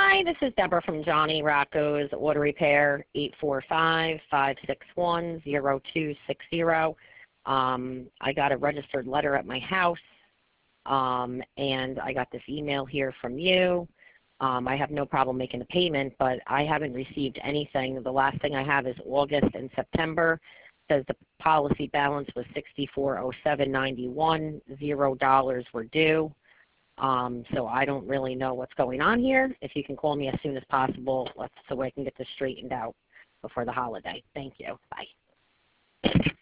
Hi, this is Deborah from Johnny Rocco's Auto Repair, 845-561-0260. I got a registered letter at my house, and I got this email here from you. I have no problem making a payment, but I haven't received anything. The last thing I have is August and September. It says the policy balance was $6407.91. $0 were due. So I don't really know what's going on here. If you can call me as soon as possible so I can get this straightened out before the holiday. Thank you. Bye.